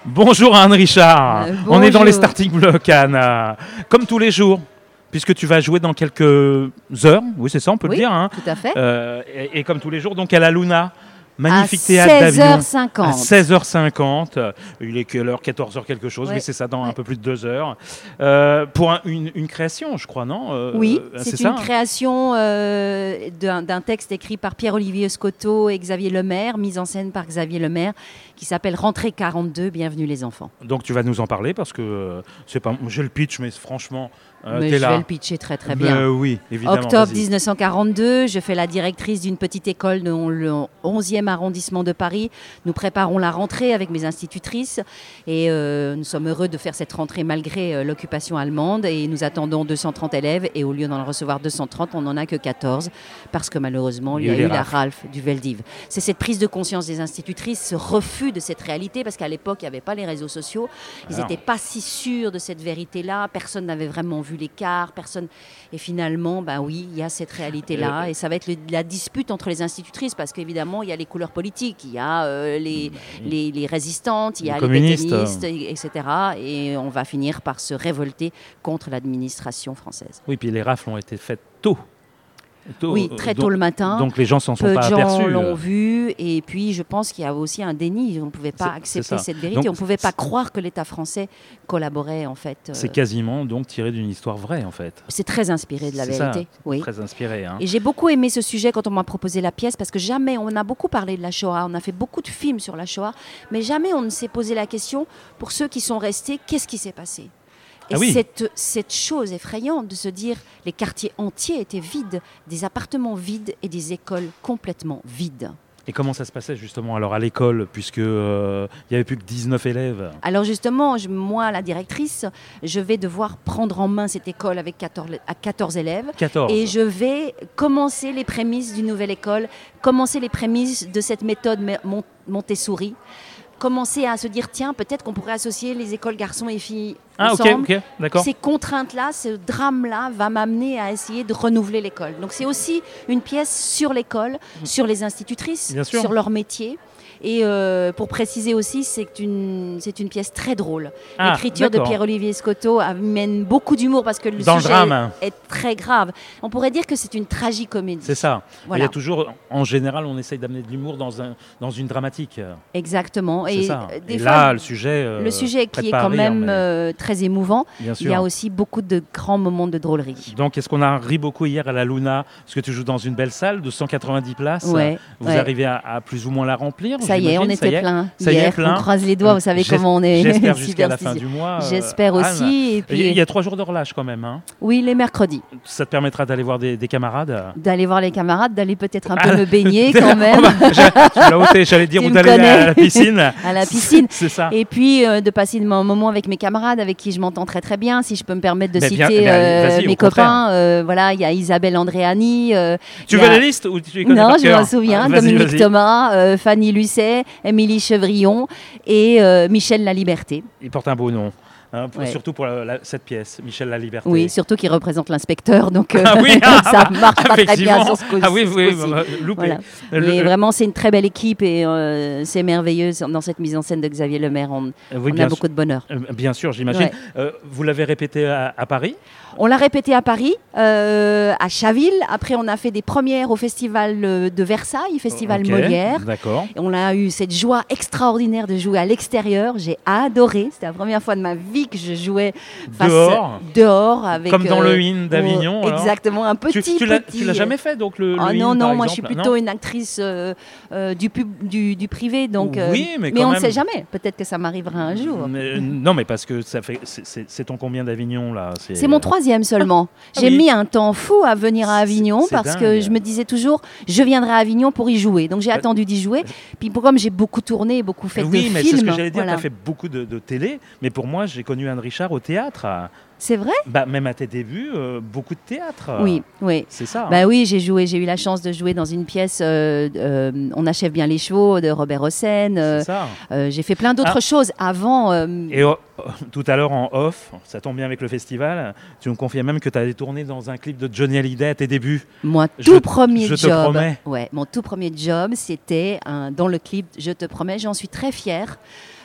Bonjour Anne Richard, on est dans les Bonjour. starting blocks Anne, comme tous les jours, puisque tu vas jouer dans quelques heures, oui c'est ça on peut le Oui, dire, hein. tout à fait. Et comme tous les jours, donc à la Luna, magnifique À théâtre d'Avignon. 16h50. À 16h50, il est quelle heure, 14h quelque chose, Ouais. mais c'est ça, dans un Ouais. peu plus de 2 heures. Pour une création, je crois, non Oui, c'est c'est ça, une création d'un texte écrit par Pierre-Olivier Scotto et Xavier Lemaire, mise en scène par Xavier Lemaire, qui s'appelle Rentrée 42, Bienvenue les enfants. Donc tu vas nous en parler, parce que c'est pas, j'ai le pitch, mais franchement, Mais t'es je là. vais le pitcher très très bien. Oui, évidemment. Octobre vas-y. 1942, je fais la directrice d'une petite école dans le 11e arrondissement de Paris. Nous préparons la rentrée avec mes institutrices et nous sommes heureux de faire cette rentrée malgré l'occupation allemande et nous attendons 230 élèves et au lieu d'en recevoir 230, on n'en a que 14 parce que malheureusement, il y a eu la rafle du Veldiv. C'est cette prise de conscience des institutrices, ce refus de cette réalité parce qu'à l'époque, il n'y avait pas les réseaux sociaux. Ils n'étaient pas si sûrs de cette vérité-là. Personne n'avait vraiment vu l'écart, personne. Et finalement, ben oui, il y a cette réalité-là, et ça va être la dispute entre les institutrices, parce qu'évidemment, il y a les couleurs politiques, il y a les résistantes, il y a les communistes, pétainistes, etc. Et on va finir par se révolter contre l'administration française. Oui, puis les rafles ont été faites tôt. Oui, très tôt le matin. Donc les gens s'en sont Peu de pas gens aperçus. l'ont vu, et puis je pense qu'il y a aussi un déni. On ne pouvait pas accepter cette vérité. Donc, on ne pouvait pas croire que l'État français collaborait en fait. C'est quasiment donc tiré d'une histoire vraie en fait. C'est très inspiré de la C'est vérité. ça, Oui. très inspiré. Hein. Et j'ai beaucoup aimé ce sujet quand on m'a proposé la pièce, parce que jamais, on a beaucoup parlé de la Shoah, on a fait beaucoup de films sur la Shoah, mais jamais on ne s'est posé la question, pour ceux qui sont restés, qu'est-ce qui s'est passé ? Et Ah oui. cette chose effrayante de se dire, les quartiers entiers étaient vides, des appartements vides et des écoles complètement vides. Et comment ça se passait justement alors à l'école, puisque il y avait plus que 19 élèves. Alors justement, moi, la directrice, je vais devoir prendre en main cette école avec 14 élèves. 14. Et je vais commencer les prémices d'une nouvelle école, commencer les prémices de cette méthode Montessori, commencer à se dire, tiens, peut-être qu'on pourrait associer les écoles garçons et filles ensemble. Ok, d'accord. Ces contraintes-là, ce drame-là va m'amener à essayer de renouveler l'école. Donc c'est aussi une pièce sur l'école, sur les institutrices, Bien sûr. sur leur métier. Et pour préciser aussi, c'est une pièce très drôle. L'écriture de d'accord. Pierre-Olivier Scotto amène beaucoup d'humour parce que le Dans le sujet drame. est très grave. On pourrait dire que c'est une tragicomédie. C'est ça. Voilà. Il y a toujours, en général, on essaye d'amener de l'humour dans une dramatique. Exactement. C'est Et ça. des Et fois, là, le sujet qui prête est pas à quand rire, même mais- très émouvant, Bien il y a sûr. aussi beaucoup de grands moments de drôlerie. Donc, est-ce qu'on a ri beaucoup hier à la Luna, parce que tu joues dans une belle salle de 190 places. Ouais, Vous ouais. arrivez à plus ou moins la remplir. Ça y est, on j'imagine, ça y était est plein. Ça y est, Hier, plein. on croise les doigts, vous savez comment on est. J'espère jusqu'à la fin superstitieux. du mois. J'espère Anne. aussi. Et puis, Il y a 3 jours de relâche quand même. Hein. oui, les mercredis. Ça te permettra d'aller voir des camarades. D'aller voir les camarades, d'aller peut-être un peu me baigner quand même. Tu l'as ôté, j'allais dire, Tu ou me d'aller connais. à la piscine. À la piscine. C'est ça. Et puis de passer un moment avec mes camarades, avec qui je m'entends très très bien. Si je peux me permettre de Mais bien, citer mais vas-y, mes au contraire. copains, voilà, il y a Isabelle Andréani. Tu il y veux a- la liste ou tu les connais Non, par je cœur m'en souviens. Ah, vas-y, Dominique vas-y. Thomas, Fanny Lucet, Émilie Chevrillon et Michel Laliberté. Il porte un beau nom. Hein, Ouais. Surtout pour cette pièce, Michel Laliberté. Oui, surtout qui représente l'inspecteur, donc Ah oui, ça marche pas très bien effectivement. sur ce coup-ci. Ah oui, oui, ce coup-ci. loupé. Voilà. Mais vraiment, c'est une très belle équipe et c'est merveilleux dans cette mise en scène de Xavier Lemaire. On Oui, a bien beaucoup de bonheur. Bien sûr, j'imagine. Ouais. Vous l'avez répété à Paris. On l'a répété à Paris, à Chaville. Après, on a fait des premières au festival de Versailles, festival Ok, Molière. D'accord. Et on a eu cette joie extraordinaire de jouer à l'extérieur. J'ai adoré. C'était la première fois de ma vie que je jouais dehors avec, Comme dans le Hymne d'Avignon. alors. Exactement, un petit. Tu l'as jamais fait, donc le Ah Hymne, non, par non, moi je suis exemple, plutôt non une actrice du privé, donc. Oui, mais on quand ne même. sait jamais. Peut-être que ça m'arrivera un jour. Non, mais parce que c'est ton combien d'Avignon là C'est mon 3e seulement. Ah J'ai oui. mis un temps fou à venir à Avignon C'est parce dingue. que je me disais toujours, je viendrai à Avignon pour y jouer. Donc j'ai attendu d'y jouer. Puis comme j'ai beaucoup tourné, beaucoup fait Oui, de mais films. c'est ce que j'allais dire. voilà. Tu as fait beaucoup de télé, mais pour moi, j'ai connu Anne Richard au théâtre. C'est vrai ? Même à tes débuts, beaucoup de théâtre. Oui, oui. C'est ça. Bah oui, j'ai eu la chance de jouer dans une pièce On achève bien les chevaux de Robert Hossein. C'est ça. J'ai fait plein d'autres choses avant. Et tout à l'heure en off, ça tombe bien avec le festival, tu me confiais même que tu avais tourné dans un clip de Johnny Hallyday à tes débuts. Mon Je tout premier te job. promets. Ouais, mon tout premier job, c'était dans le clip Je te promets. J'en suis très fière.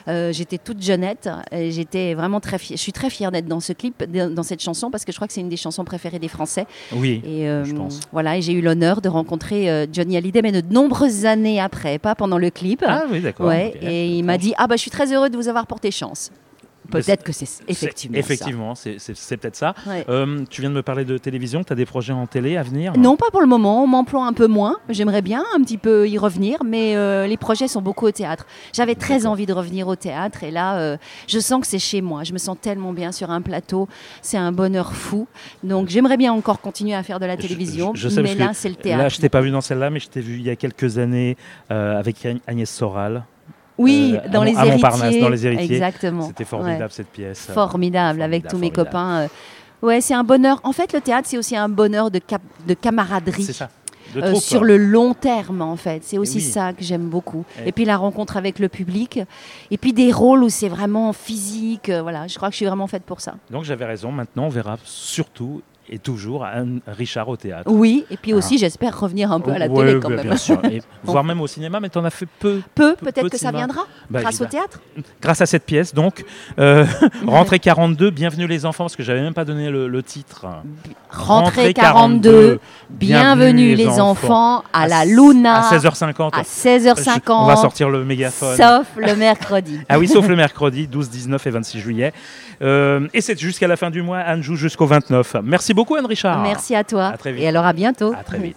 J'étais toute jeunette. Et j'étais vraiment je suis très fière d'être dans ce clip, dans cette chanson, parce que je crois que c'est une des chansons préférées des Français. Oui, Et je pense. voilà, et j'ai eu l'honneur de rencontrer Johnny Hallyday, mais de nombreuses années après, pas pendant le clip. Ah oui, d'accord. Ouais, Ok. et il m'a dit je suis très heureux de vous avoir porté chance. Peut-être que c'est effectivement ça. Effectivement, c'est peut-être ça. Ouais. Tu viens de me parler de télévision, tu as des projets en télé à venir? Non, pas pour le moment. On m'emploie un peu moins. J'aimerais bien un petit peu y revenir, mais les projets sont beaucoup au théâtre. J'avais très envie de revenir au théâtre et là, je sens que c'est chez moi. Je me sens tellement bien sur un plateau. C'est un bonheur fou. Donc, j'aimerais bien encore continuer à faire de la télévision, Je sais, mais parce là, que c'est le théâtre. Là, je t'ai pas vu dans celle-là, mais je t'ai vu il y a quelques années avec Agnès Soral. Oui, dans les à Montparnasse, héritiers. dans Les Héritiers. Exactement. C'était formidable Ouais. cette pièce. Formidable, avec tous mes formidable. copains. Ouais, c'est un bonheur. En fait, le théâtre, c'est aussi un bonheur de camaraderie. C'est ça. De troupe. Sur le long terme, en fait. C'est aussi oui. ça que j'aime beaucoup. Et- Et puis la rencontre avec le public. Et puis des rôles où c'est vraiment physique. Voilà, je crois que je suis vraiment faite pour ça. Donc j'avais raison. Maintenant, on verra surtout et toujours Anne Richard au théâtre. Oui, et puis aussi, j'espère revenir un peu à la télé quand même. Bien sûr. Et voire même au cinéma, mais tu en as fait peu. Peut-être de que ça cinéma. viendra Bah, grâce au évidemment. théâtre. Grâce à cette pièce, donc, Rentrée 42, bienvenue les enfants, parce que j'avais même pas donné le titre. Rentrée 42, bienvenue les enfants à la Luna À 16h50. à 16h50. On va sortir le mégaphone. Sauf le mercredi. Ah oui, sauf le mercredi, 12, 19 et 26 juillet. Et c'est jusqu'à la fin du mois. Anne joue jusqu'au 29. Merci beaucoup, Anne Richard. Merci à toi. À très vite. Et alors à bientôt. À très vite.